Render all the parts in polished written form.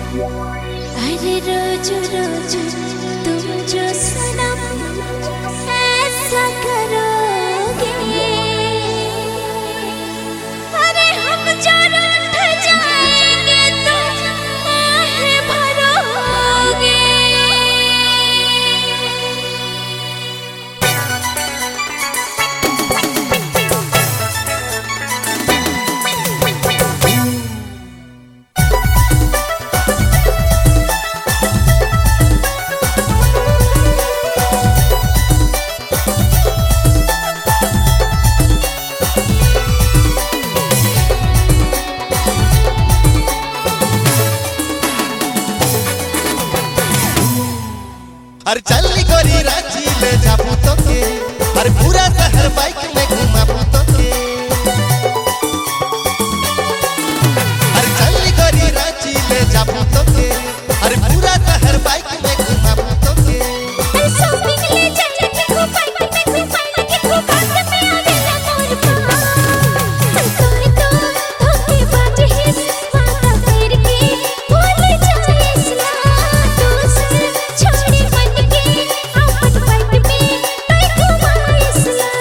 अरे रोज रोज तुम जो सनम ऐसा करोगे, अरे हम जो रूठ जाएंगे तुम आहें भरोगे। अरे चली गोरी रांची ले जाबू तो के, अरे पूरा शहर बाइक में घुमाबू तो के। अरे चली गोरी रांची ले जाबू तो के, अरे पूरा शहर बाइक में घुमाबू तो के। अरे शॉपिंग ले चले के खूब बाइक में खूब बाइक के खूब बात में आवेला मोर पास। कोई तो धोखेबाज है वादा करके भूल जाए इस्ला दोस्त छोड़े मन के आपन बाइक में तोय घुमाए इस्ला।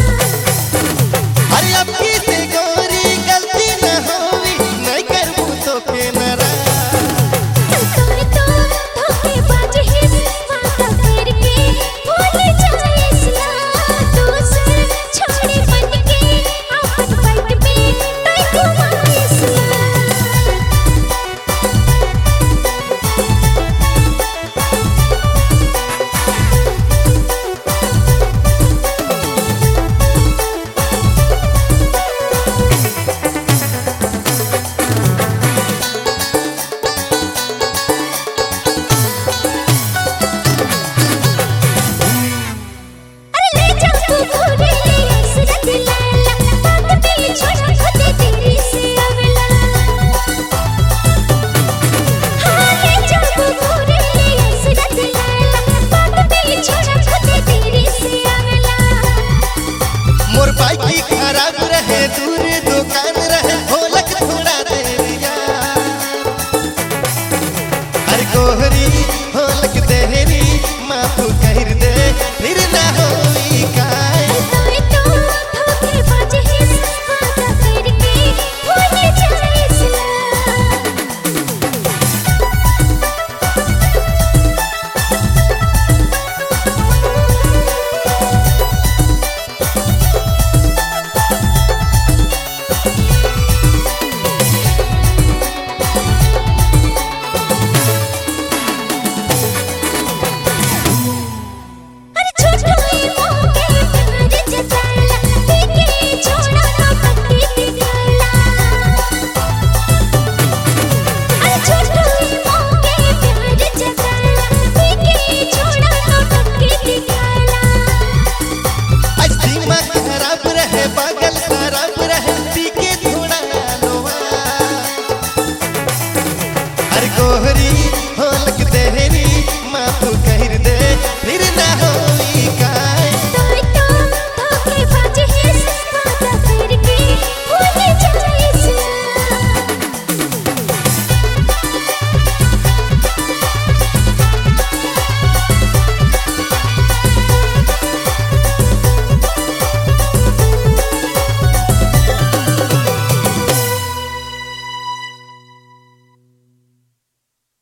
अरे अब की से गोरी गलती न होई, नहीं करबू तो के नाराज। कोई तो धोखेबाज है वादा करके भूल जाए इस्ला दोस्त छोड़े मन के आपन बाइक में तोय घुमाए इस्ला। अरे ले जाओ तू पूरे हसरत लैला, बात पे छोड़ खुद तेरी से अवला। हाँ ले जाओ तू पूरे हसरत लैला, बात पे छोड़ खुद तेरी से अवला। मोर बाइक की खराब रहे, दूर दुकान रहे, ढोलक थोड़ा देरिया। अरे गोहरी ढोलक देहरी माफू कर दे, फिर ना होई काय। कोई तो धोखेबाज है वादा करके भूल जाए इस्ला। अरे छोटो ही मोके प्यार जताला, देखे छोड़ा ना पक्के दिखाला। अरे छोटो ही मोके प्यार जताला, देखे छोड़ा ना पक्के दिखाला। आज दिमाग खराब रहे, पागल खराब रहे, पी के थोड़ा लोआ। अरे गोहरी